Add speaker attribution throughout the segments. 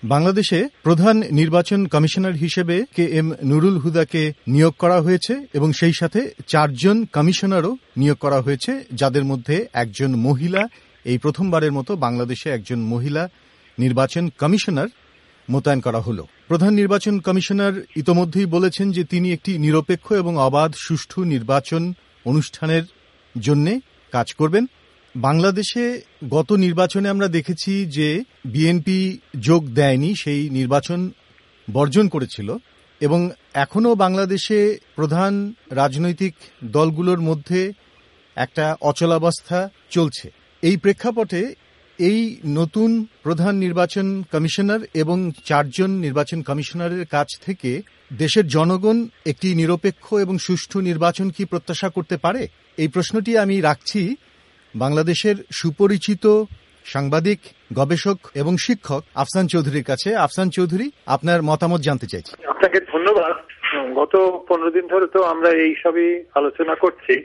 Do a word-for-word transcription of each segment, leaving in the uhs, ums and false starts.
Speaker 1: বাংলাদেশে প্রধান নির্বাচন কমিশনার হিসেবে কে এম নুরুল হুদাকে নিয়োগ করা হয়েছে এবং সেই সাথে চারজন কমিশনারও নিয়োগ করা হয়েছে, যাদের মধ্যে একজন মহিলা। এই প্রথমবারের মতো বাংলাদেশে একজন মহিলা নির্বাচন কমিশনার মোতায়েন করা হলো। প্রধান নির্বাচন কমিশনার ইতোমধ্যেই বলেছেন যে তিনি একটি নিরপেক্ষ এবং অবাধ সুষ্ঠু নির্বাচন অনুষ্ঠানের জন্য কাজ করবেন। বাংলাদেশে গত নির্বাচনে আমরা দেখেছি যে বিএনপি যোগ দেয়নি, সেই নির্বাচন বর্জন করেছিল এবং এখনও বাংলাদেশে প্রধান রাজনৈতিক দলগুলোর মধ্যে একটা অচলাবস্থা চলছে। এই প্রেক্ষাপটে এই নতুন প্রধান নির্বাচন কমিশনার এবং চারজন নির্বাচন কমিশনারের কাছ থেকে দেশের জনগণ একটি নিরপেক্ষ এবং সুষ্ঠু নির্বাচন কি প্রত্যাশা করতে পারে? এই প্রশ্নটি আমি রাখছি বাংলাদেশের সুপরিচিত সাংবাদিক, গবেষক এবং শিক্ষক আফসান চৌধুরীর কাছে। আফসান চৌধুরী, আপনার মতামত জানতে চাইছি।
Speaker 2: আপনাকে ধন্যবাদ। গত পনেরো দিন ধরে তো আমরা এই সবই আলোচনা করছি।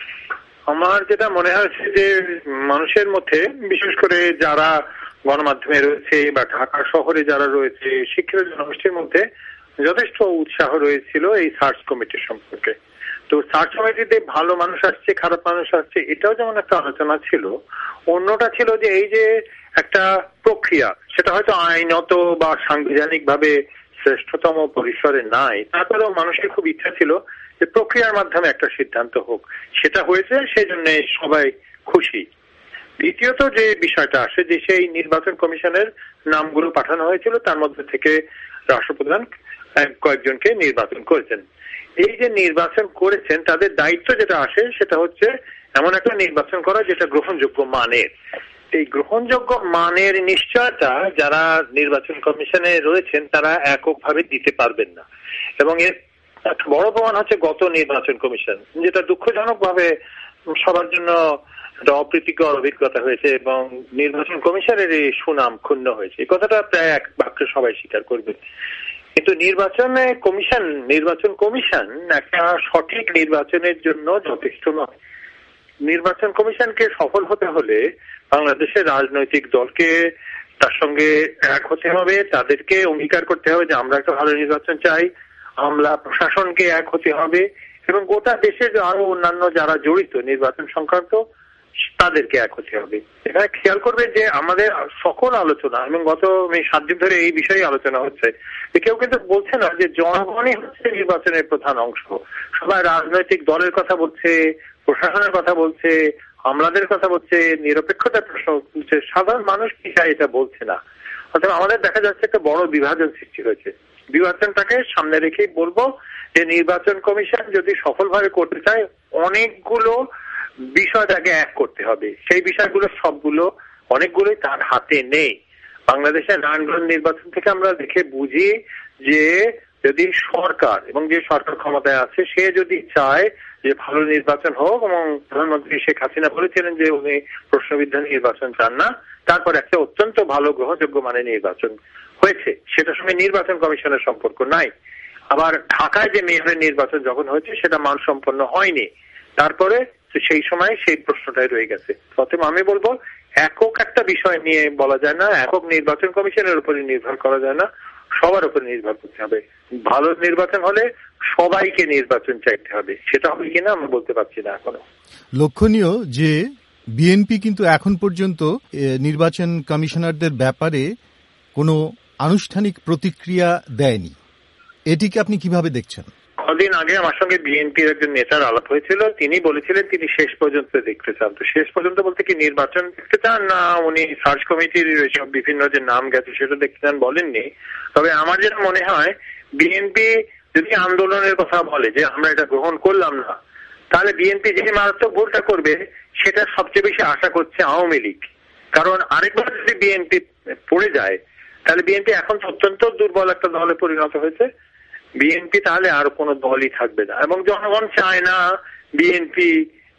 Speaker 2: আমার যেটা মনে হয়েছে যে মানুষের মধ্যে, বিশেষ করে যারা গণমাধ্যমে রয়েছে বা ঢাকা শহরে যারা রয়েছে, শিক্ষিত জনগোষ্ঠীর মধ্যে যথেষ্ট উৎসাহ রয়েছিল এই সার্চ কমিটির সম্পর্কে। তো সার্চ কমিটিতে ভালো মানুষ আসছে, খারাপ মানুষ আসছে, এটাও যেমন একটা আলোচনা ছিল। অন্যটা ছিল যে এই যে একটা প্রক্রিয়া, সেটা হয়তো আইনত বা সাংবিধানিক ভাবে শ্রেষ্ঠতম পরিসরে নাই, তারপরেও মানুষের খুব ইচ্ছা ছিল যে প্রক্রিয়ার মাধ্যমে একটা সিদ্ধান্ত হোক। সেটা হয়েছে, সেই জন্য সবাই খুশি। দ্বিতীয়ত যে বিষয়টা আসে যে সেই নির্বাচন কমিশনের নামগুলো পাঠানো হয়েছিল, তার মধ্যে থেকে রাষ্ট্রপ্রধান কয়েকজনকে নির্বাচন করেছেন। এই যে নির্বাচন করেছেন তাদের দায়িত্ব যেটা আসে সেটা হচ্ছে এমন একটা নির্বাচন করা যেটা গ্রহণযোগ্য মানের। এই গ্রহণযোগ্য মানের নিশ্চয়তা যারা নির্বাচন কমিশনে রয়েছেন তারা এককভাবে দিতে পারবেন না। এবং এর একটা বড় প্রমাণ হচ্ছে গত নির্বাচন কমিশন, যেটা দুঃখজনক ভাবে সবার জন্য একটা অপ্রীতিকর অভিজ্ঞতা হয়েছে এবং নির্বাচন কমিশনের এই সুনাম ক্ষুণ্ণ হয়েছে। এই কথাটা প্রায় এক বাক্যে সবাই স্বীকার করবে। কিন্তু নির্বাচনে কমিশন নির্বাচন কমিশন একটা সঠিক নির্বাচনের জন্য যথেষ্ট নয়। নির্বাচন কমিশনকে সফল হতে হলে বাংলাদেশের রাজনৈতিক দলকে তার সঙ্গে এক হতে হবে, তাদেরকে অঙ্গীকার করতে হবে যে আমরা একটা ভালো নির্বাচন চাই, আমলা প্রশাসনকে এক হতে হবে এবং গোটা দেশের আরো অন্যান্য যারা জড়িত নির্বাচন সংক্রান্ত তাদেরকে এক হতে হবে। এখানে খেয়াল করবে যে আমাদের সকল আলোচনা এবং গত সাত দিন ধরে এই বিষয়ে আলোচনা হচ্ছে, কেউ কিন্তু বলছে না যে জনগণই হচ্ছে নির্বাচনের প্রধান অংশ। সবাই রাজনৈতিক দলের কথা বলছে, প্রশাসনের কথা বলছে, আমলাদের কথা বলছে, নিরপেক্ষতার প্রশ্ন বলছে, সাধারণ মানুষ কি চায় এটা বলছে না। অর্থাৎ আমাদের দেখা যাচ্ছে একটা বড় বিভাজন সৃষ্টি হয়েছে। বিভাজনটাকে সামনে রেখেই বলবো যে নির্বাচন কমিশন যদি সফলভাবে করতে চায় অনেকগুলো বিষয়টাকে এক করতে হবে। সেই বিষয়গুলো সবগুলো অনেকগুলোই তার হাতে নেই। বাংলাদেশের নারায়ণগঞ্জ নির্বাচন থেকে আমরা দেখে বুঝি যে যদি সরকার এবং যে সরকার ক্ষমতায় আছে সে যদি চায় যে ভালো নির্বাচন হোক, এবং প্রধানমন্ত্রী শেখ হাসিনা বলেছিলেন যে উনি প্রশ্নবিদ্ধ নির্বাচন চান না, তারপর একটা অত্যন্ত ভালো গ্রহণযোগ্য মানে নির্বাচন হয়েছে, সেটার সঙ্গে নির্বাচন কমিশনের সম্পর্ক নাই। আবার ঢাকায় যে মেয়রের নির্বাচন যখন হয়েছে সেটা মানসম্পন্ন হয়নি, তারপরে সেই সময় সেই প্রশ্নটাই রয়ে গেছে। অতএব আমি বলবো একক একটা বিষয় নিয়ে বলা যায় না, একক নির্বাচন কমিশনের উপরে নির্ভর করা যায় না, সবার উপরে নির্ভর করতে হবে। ভালো নির্বাচন হলে সবাইকে নির্বাচন চাইতে হবে, সেটা হবে কিনা আমরা বলতে পারছি না এখনো।
Speaker 1: লক্ষণীয় যে বিএনপি কিন্তু এখন পর্যন্ত নির্বাচন কমিশনারদের ব্যাপারে কোনো আনুষ্ঠানিক প্রতিক্রিয়া দেয়নি। এটিকে আপনি কিভাবে দেখছেন?
Speaker 2: কদিন আগে আমার সঙ্গে বিএনপির একজন নেতার আলাপ হয়েছিল, তিনি বলেছিলেন তিনি শেষ পর্যন্ত দেখতে চান। তো শেষ পর্যন্ত বলতে কি নির্বাচন দেখতে চান না উনি সার্চ কমিটির বিভিন্ন যে নাম গেছে সেটা দেখতে চান বলেননি। তবে আমার যেটা মনে হয় বিএনপি যদি আন্দোলনের কথা বলে যে আমরা এটা গ্রহণ করলাম না, তাহলে বিএনপি যে মারাত্মক ভুলটা করবে সেটা সবচেয়ে বেশি আশা করছে আওয়ামী লীগ। কারণ আরেকবার যদি বিএনপি পড়ে যায় তাহলে বিএনপি এখন অত্যন্ত দুর্বল একটা দলে পরিণত হয়েছে, বিএনপি তাহলে আর কোনো দলই থাকবে না। এবং জনগণ চায় না বিএনপি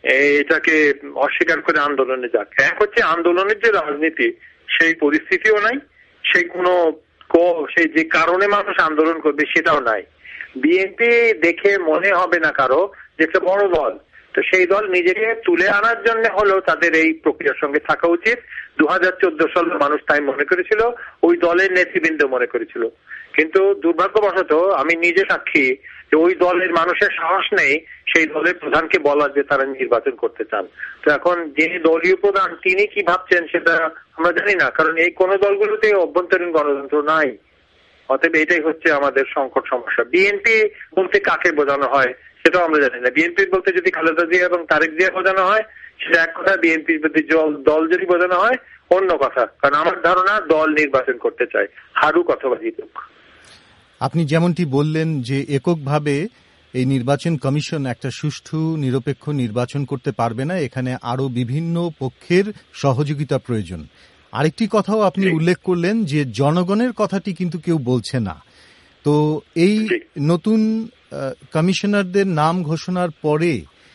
Speaker 2: এটাকে অস্বীকার করে আন্দোলনে যাক। এক হচ্ছে আন্দোলনের যে রাজনীতি সেই পরিস্থিতিও নাই, সেই কোনো সেই যে কারণে মানুষ আন্দোলন করবে সেটাও নাই। বিএনপি দেখে মনে হবে না কারো যে একটা বড় দল তো সেই দল নিজেকে তুলে আনার জন্য হলেও তাদের এই প্রক্রিয়ার সঙ্গে থাকা উচিত। দু হাজার চোদ্দ সালের মানুষ তাই মনে করেছিল, ওই দলের নেতৃবৃন্দ মনে করেছিল। কিন্তু দুর্ভাগ্যবশত আমি নিজে সাক্ষী যে ওই দলের মানুষের সাহস নেই সেই দলের প্রধানকে বলার যে তারা নির্বাচন করতে চান। তো এখন যিনি দলীয় প্রধান তিনি কি ভাবছেন সেটা আমরা জানি না, কারণ এই কোন দলগুলোতে অভ্যন্তরীণ গণতন্ত্র নাই। অতএব এটাই হচ্ছে আমাদের সংকট সমস্যা। বিএনপি বলতে কাকে বোঝানো হয় সেটাও আমরা জানি না। বিএনপি বলতে যদি খালেদা জিয়া এবং তারেক জিয়া বোঝানো হয় সেটা এক কথা, বিএনপির প্রতি দল যদি বোঝানো হয় অন্য কথা। কারণ আমার ধারণা দল নির্বাচন করতে চায়, হারুক অথবা জিতুক।
Speaker 1: আপনি যেমনটি বললেন যে এককভাবে এই নির্বাচন কমিশন একটা সুষ্ঠু নিরপেক্ষ নির্বাচন করতে পারবে না, এখানে আরো বিভিন্ন পক্ষের সহযোগিতা প্রয়োজন। আরেকটি কথাও আপনি উল্লেখ করলেন যে জনগণের কথাটি কিন্তু কেউ বলছে না। তো এই নতুন কমিশনারদের নাম ঘোষণার পরে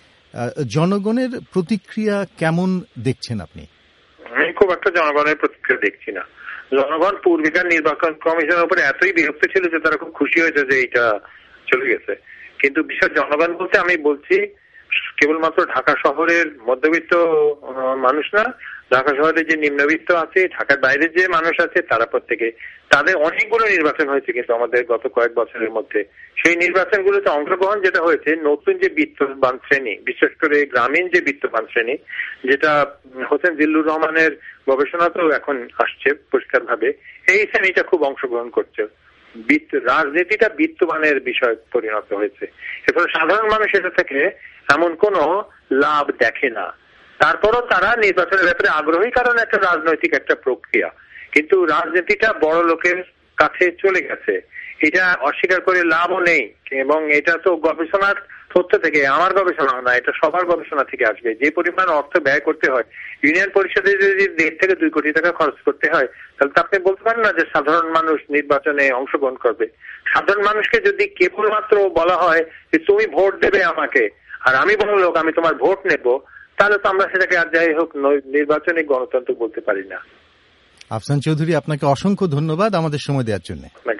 Speaker 1: জনগণের প্রতিক্রিয়া কেমন দেখছেন আপনি?
Speaker 2: আমি খুব একটা জনগণের প্রতিক্রিয়া দেখছি না। জনগণ পূর্বিকার নির্বাচন কমিশনের উপরে এতই বিরক্ত ছিল যে তারা খুব খুশি হয়েছে যে এটা চলে গেছে। কিন্তু বিশেষ জনগণ বলতে আমি বলছি কেবলমাত্র ঢাকা শহরের মধ্যবিত্ত মানুষ না, ঢাকা শহরে যে নিম্নবিত্ত আছে, ঢাকার বাইরে যে মানুষ আছে, তারা প্রত্যেকে, তাদের অনেকগুলো নির্বাচন হয়েছে কিন্তু আমাদের গত কয়েক বছরের মধ্যে। সেই নির্বাচনগুলোতে অংশগ্রহণ যেটা হয়েছে, নতুন যে বিত্তবান শ্রেণী, বিশেষ করে গ্রামীণ যে বিত্তবান শ্রেণী, যেটা হোসেন জিল্লুর রহমানের গবেষণাতেও এখন আসছে পরিষ্কার ভাবে, এই শ্রেণীটা খুব অংশগ্রহণ করছে। রাজনীতিটা বিত্তবানের বিষয় পরিণত হয়েছে। এরপরে সাধারণ মানুষ এটা থেকে এমন কোন লাভ দেখে না। তারপরও তারা নির্বাচনের ব্যাপারে আগ্রহী, কারণ একটা রাজনৈতিক একটা প্রক্রিয়া। কিন্তু রাজনীতিটা বড় লোকের কাছে চলে গেছে, এটা অস্বীকার করে লাভও নেই। এবং এটা তো গবেষণার তথ্য থেকে, আমার গবেষণা না, এটা সবার গবেষণা থেকে আসবে। যে পরিমাণ অর্থ ব্যয় করতে হয়, ইউনিয়ন পরিষদে যদি দেড় থেকে দুই কোটি টাকা খরচ করতে হয়, তাহলে তো আপনি বলতে পারেন না যে সাধারণ মানুষ নির্বাচনে অংশগ্রহণ করবে। সাধারণ মানুষকে যদি কেবলমাত্র বলা হয় যে তুমি ভোট দেবে আমাকে, আর আমি বড় লোক আমি তোমার ভোট নেব, তাহলে তো আমরা সেটাকে আর যাই হোক নির্বাচনে গণতন্ত্র বলতে পারি না।
Speaker 1: আফসান চৌধুরী, আপনাকে অসংখ্য ধন্যবাদ আমাদের সময় দেওয়ার জন্য।